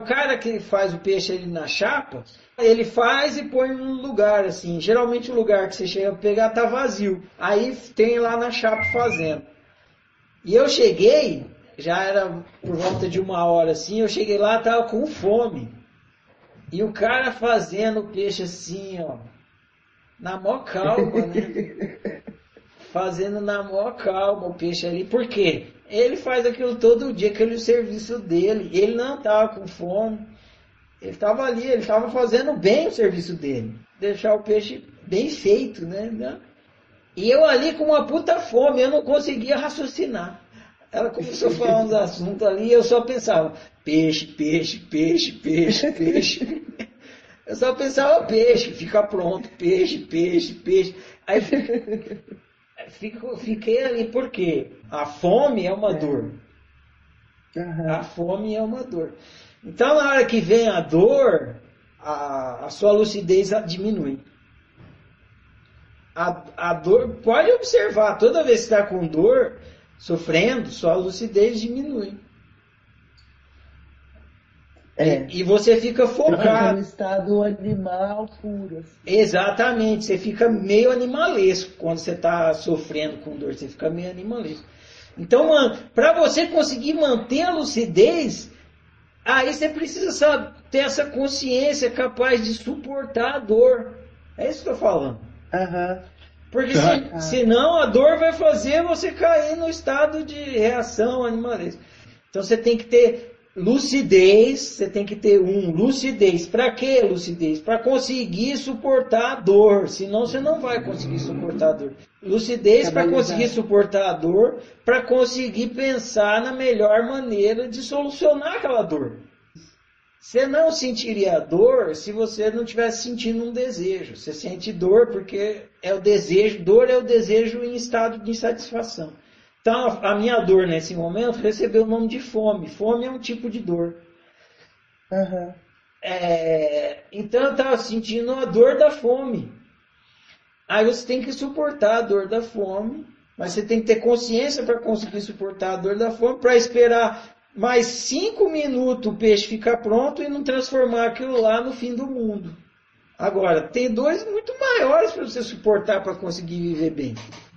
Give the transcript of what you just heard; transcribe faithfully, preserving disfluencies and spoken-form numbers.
O cara que faz o peixe ali na chapa, ele faz e põe num lugar assim. Geralmente o lugar que você chega a pegar tá vazio. Aí tem lá na chapa fazendo. E eu cheguei, já era por volta de uma hora assim, eu cheguei lá, tava com fome. E o cara fazendo o peixe assim, ó, na maior calma, né? Fazendo na maior calma o peixe ali. Por quê? Ele faz aquilo todo dia, aquele serviço dele. Ele não estava com fome. Ele estava ali, ele estava fazendo bem o serviço dele. Deixar o peixe bem feito, né? E eu ali com uma puta fome, eu não conseguia raciocinar. Ela começou a falar uns assuntos ali e eu só pensava, peixe, peixe, peixe, peixe, peixe. Eu só pensava peixe, fica pronto, peixe, peixe, peixe. Aí fico, fiquei ali, por quê? A fome é uma dor. Uhum. A fome é uma dor. Então, na hora que vem a dor, a, a sua lucidez diminui. A, a dor, pode observar, toda vez que está com dor, sofrendo, sua lucidez diminui. É. E, e você fica focado. Fica no estado animal puro. Assim. Exatamente, você fica meio animalesco quando você está sofrendo com dor, você fica meio animalesco. Então, para você conseguir manter a lucidez, aí você precisa sabe, ter essa consciência capaz de suportar a dor. É isso que eu estou falando. Uhum. Porque se, senão a dor vai fazer você cair no estado de reação animalesca. Então você tem que ter lucidez, você tem que ter um, lucidez. Para que lucidez? Para conseguir suportar a dor, senão você não vai conseguir suportar a dor. Lucidez para conseguir suportar a dor, para conseguir pensar na melhor maneira de solucionar aquela dor. Você não sentiria dor se você não estivesse sentindo um desejo. Você sente dor porque é o desejo, dor é o desejo em estado de insatisfação. Então, a minha dor nesse momento recebeu o nome de fome. Fome é um tipo de dor. Uhum. É, então, eu estava sentindo a dor da fome. Aí você tem que suportar a dor da fome, mas você tem que ter consciência para conseguir suportar a dor da fome, para esperar mais cinco minutos o peixe ficar pronto e não transformar aquilo lá no fim do mundo. Agora, tem dores muito maiores para você suportar para conseguir viver bem.